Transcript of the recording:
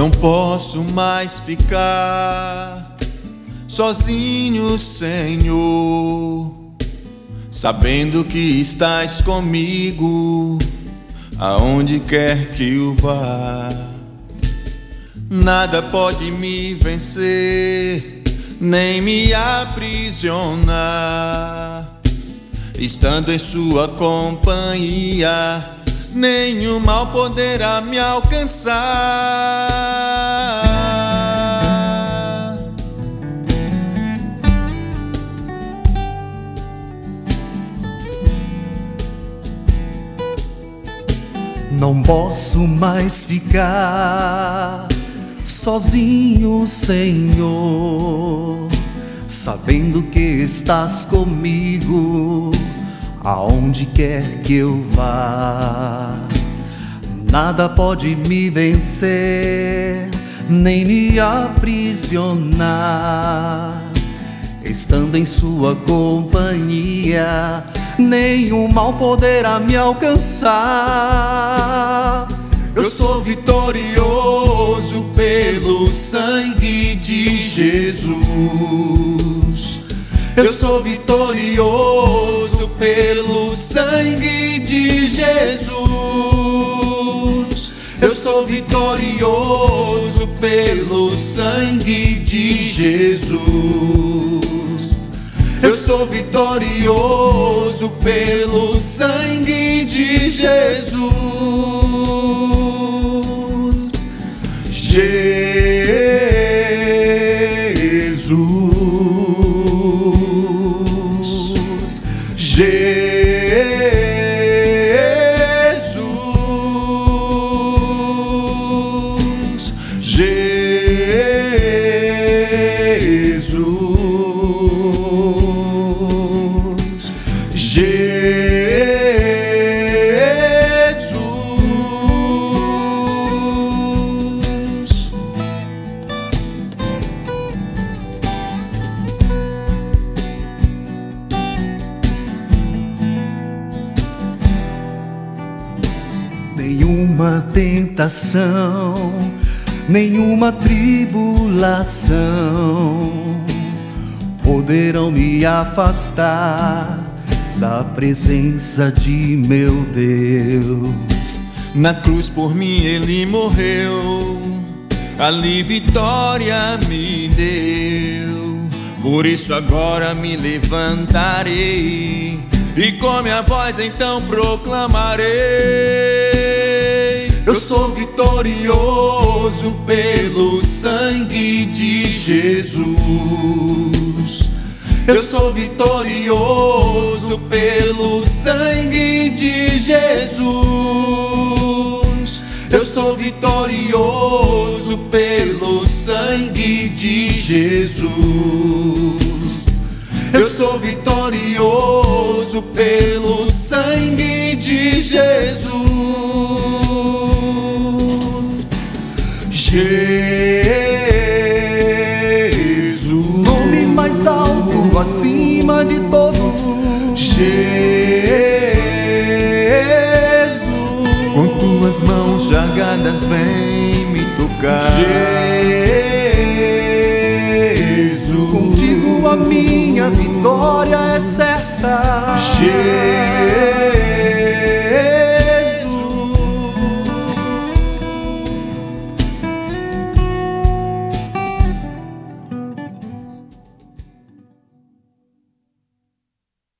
Não posso mais ficar sozinho, Senhor, sabendo que estás comigo aonde quer que eu vá. Nada pode me vencer, nem me aprisionar. Estando em sua companhia, nenhum mal poderá me alcançar. Não posso mais ficar sozinho, Senhor, sabendo que estás comigo aonde quer que eu vá. Nada pode me vencer, nem me aprisionar. Estando em sua companhia, nenhum mal poderá me alcançar. Eu sou vitorioso pelo sangue de Jesus. Eu sou vitorioso pelo sangue de Jesus. Eu sou vitorioso pelo sangue de Jesus. Eu sou vitorioso pelo sangue de Jesus. Nenhuma tentação, nenhuma tribulação poderão me afastar da presença de meu Deus. Na cruz por mim ele morreu, ali vitória me deu. Por isso agora me levantarei e com minha voz então proclamarei. Eu sou vitorioso pelo sangue de Jesus. Eu sou vitorioso pelo sangue de Jesus. Eu sou vitorioso pelo sangue de Jesus. Eu sou vitorioso pelo sangue de Jesus. Jesus, nome mais alto acima de todos. Jesus, com tuas mãos largadas vem me tocar. Jesus, contigo a minha vitória é certa. Jesus,